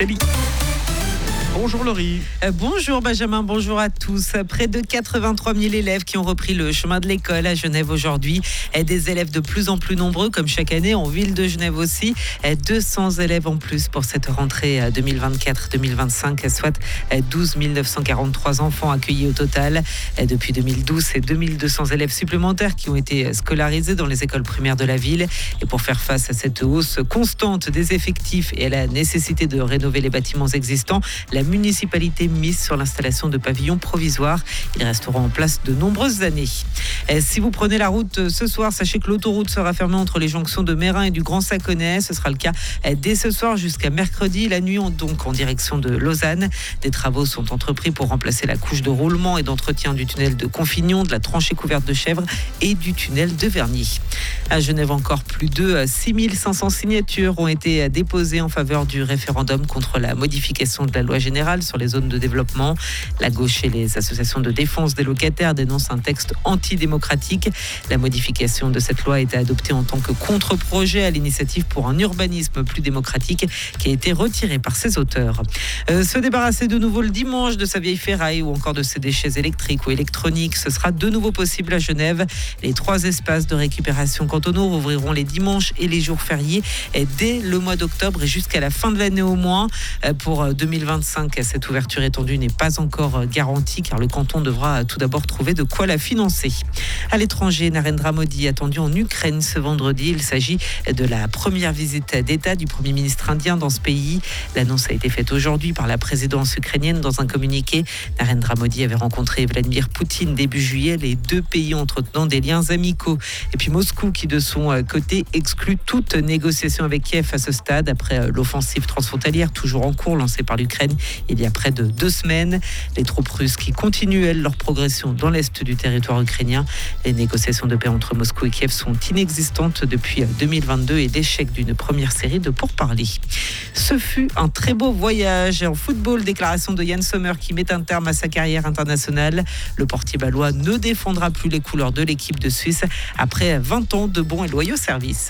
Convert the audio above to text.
Bonjour Laurie. Bonjour Benjamin, bonjour à tous. Près de 83 000 élèves qui ont repris le chemin de l'école à Genève aujourd'hui. Des élèves de plus en plus nombreux, comme chaque année en ville de Genève aussi. 200 élèves en plus pour cette rentrée 2024-2025, soit 12 943 enfants accueillis au total. Depuis 2012, c'est 2200 élèves supplémentaires qui ont été scolarisés dans les écoles primaires de la ville. Et pour faire face à cette hausse constante des effectifs et à la nécessité de rénover les bâtiments existants, la municipalité mise sur l'installation de pavillons provisoires. Ils resteront en place de nombreuses années. Si vous prenez la route ce soir, sachez que l'autoroute sera fermée entre les jonctions de Mérin et du Grand Saconnet. Ce sera le cas dès ce soir jusqu'à mercredi. La nuit, donc en direction de Lausanne. Des travaux sont entrepris pour remplacer la couche de roulement et d'entretien du tunnel de Confignon, de la tranchée couverte de chèvres et du tunnel de Verny. À Genève, encore plus de 6500 signatures ont été déposées en faveur du référendum contre la modification de la loi générale sur les zones de développement. La gauche et les associations de défense des locataires dénoncent un texte antidémocratique. La modification de cette loi a été adoptée en tant que contre-projet à l'initiative pour un urbanisme plus démocratique qui a été retiré par ses auteurs. Se débarrasser de nouveau le dimanche de sa vieille ferraille ou encore de ses déchets électriques ou électroniques, ce sera de nouveau possible à Genève. Les 3 espaces de récupération cantonaux rouvriront les dimanches et les jours fériés dès le mois d'octobre et jusqu'à la fin de l'année au moins. Pour 2025, cette ouverture étendue n'est pas encore garantie car le canton devra tout d'abord trouver de quoi la financer. À l'étranger, Narendra Modi attendu en Ukraine ce vendredi. Il s'agit de la première visite d'État du Premier ministre indien dans ce pays. L'annonce a été faite aujourd'hui par la présidence ukrainienne dans un communiqué. Narendra Modi avait rencontré Vladimir Poutine début juillet, les 2 pays entretenant des liens amicaux. Et puis Moscou qui de son côté exclut toute négociation avec Kiev à ce stade après l'offensive transfrontalière toujours en cours lancée par l'Ukraine il y a près de 2 semaines. Les troupes russes qui continuent, elles, leur progression dans l'est du territoire ukrainien. Les négociations de paix entre Moscou et Kiev sont inexistantes depuis 2022 et l'échec d'une première série de pourparlers. Ce fut un très beau voyage. En football, déclaration de Yann Sommer qui met un terme à sa carrière internationale. Le portier bâlois ne défendra plus les couleurs de l'équipe de Suisse après 20 ans de bons et loyaux services.